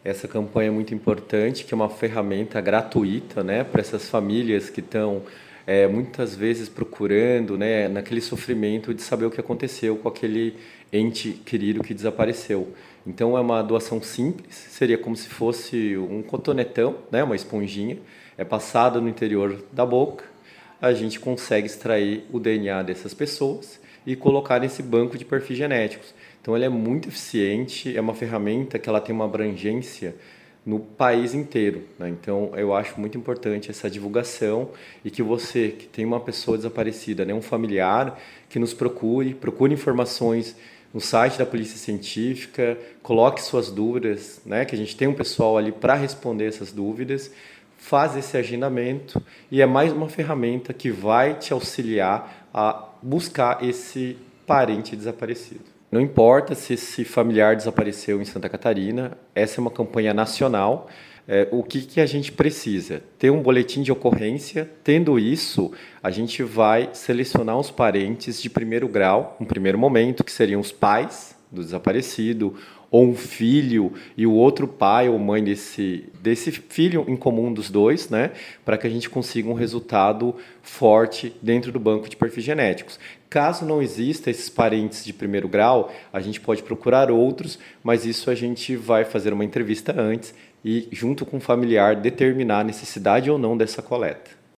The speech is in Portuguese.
Essa campanha é muito importante, que é uma ferramenta gratuita, né, para essas famílias que estão muitas vezes procurando, né, naquele sofrimento de saber o que aconteceu com aquele ente querido que desapareceu. Então é uma doação simples, seria como se fosse um cotonetão, né, uma esponjinha, é passada no interior da boca, a gente consegue extrair o DNA dessas pessoas e colocar nesse banco de perfis genéticos. Então ele é muito eficiente, é uma ferramenta que ela tem uma abrangência no país inteiro, né? Então eu acho muito importante essa divulgação e que você que tem uma pessoa desaparecida, né, um familiar, que nos procure informações no site da Polícia Científica, coloque suas dúvidas, né, que a gente tem um pessoal ali para responder essas dúvidas, faz esse agendamento e é mais uma ferramenta que vai te auxiliar a buscar esse parente desaparecido. Não importa se esse familiar desapareceu em Santa Catarina, essa é uma campanha nacional. O que a gente precisa? Ter um boletim de ocorrência. Tendo isso, a gente vai selecionar os parentes de primeiro grau, um primeiro momento, que seriam os pais do desaparecido, ou um filho e o outro pai ou mãe desse filho em comum dos dois, né, para que a gente consiga um resultado forte dentro do banco de perfis genéticos. Caso não exista esses parentes de primeiro grau, a gente pode procurar outros, mas isso a gente vai fazer uma entrevista antes e, junto com o familiar, determinar a necessidade ou não dessa coleta.